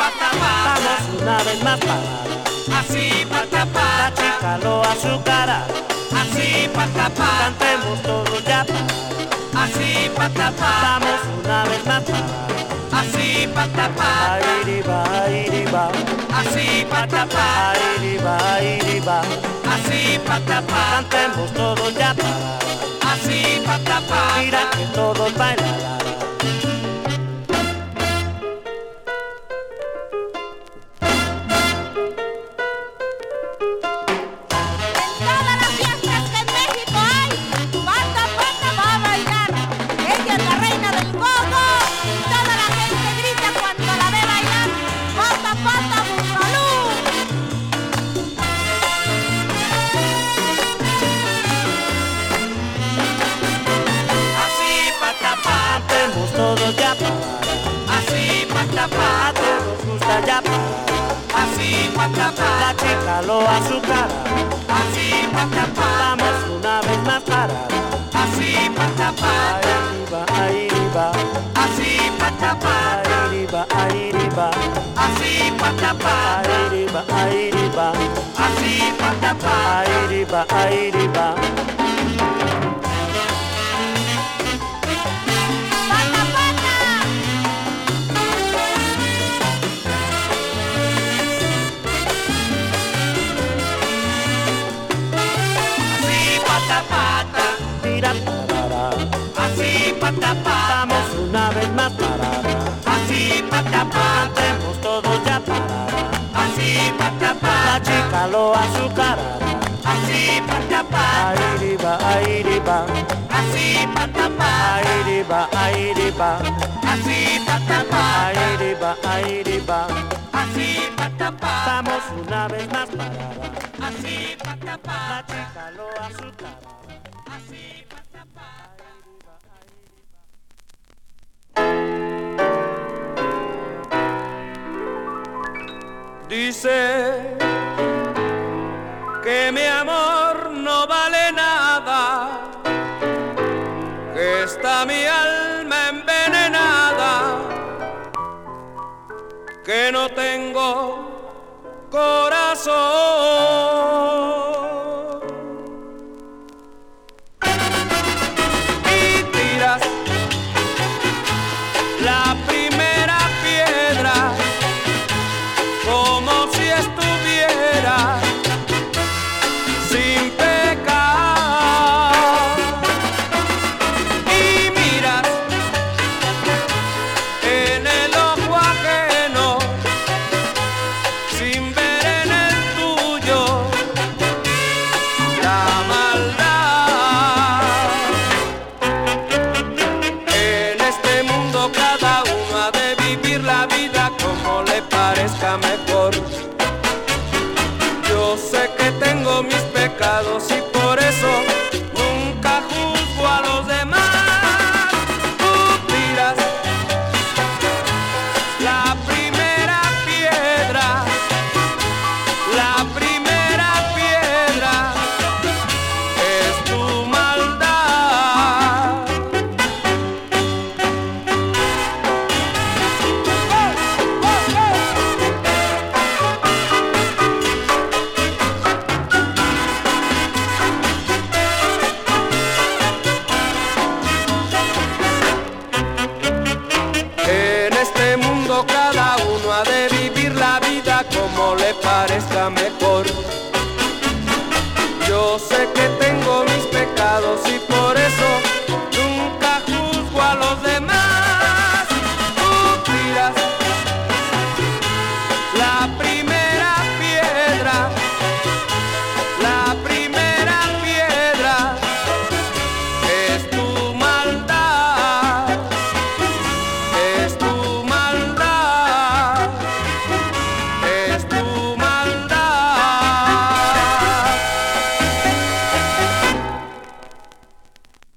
patapata. Vamos una vez más parada. Así patapata. La chica lo azucarará. Así patapata. Cantemos todos ya parada. Así patapata. Vamos una vez más parada. Así patapata. Airiba, airiba. Así patapata. Airiba, airiba. Así patapata. Cantemos todos ya parada. Así patapata. Mira que todos bailarán. Todos ya parada. Así patapata. A todos gusta ya parada. Así patapata. La chica lo azucarará. Así patapata. Vamos una vez más parada. Así patapata. Airiba, airiba. Así patapata. Airiba, airiba. Así patapata. Airiba, airiba. Así patapata. Airiba, airiba. Tira parada. Así patapata. Vamos una vez más parada. Así patapata. Cantemos todos ya parada. Así patapata. La chica lo azucarará. Así patapata. Airiba, airiba. Así patapata. Airiba, airiba. Así patapata. Airiba, airiba. Así patapata. Vamos una vez más parada. Así patapata. La chica lo azucarará. Así patapata. Dice que mi amor no vale nada, que está mi alma envenenada, que no tengo corazón. Y tiras la primera piedra como si estuviera sin pecar, y miras en el ojo ajeno sin ver en el tuyo la maldad. En este mundo cada uno ha de vivir la vida como le parezca mejor. Yo sé que tengo mis pecados y por eso nunca juzgo a los demás. Tú tiras la primera piedra, la primera piedra es tu maldad. En este mundo cada uno ha de vivir la vida como le parezca mejor.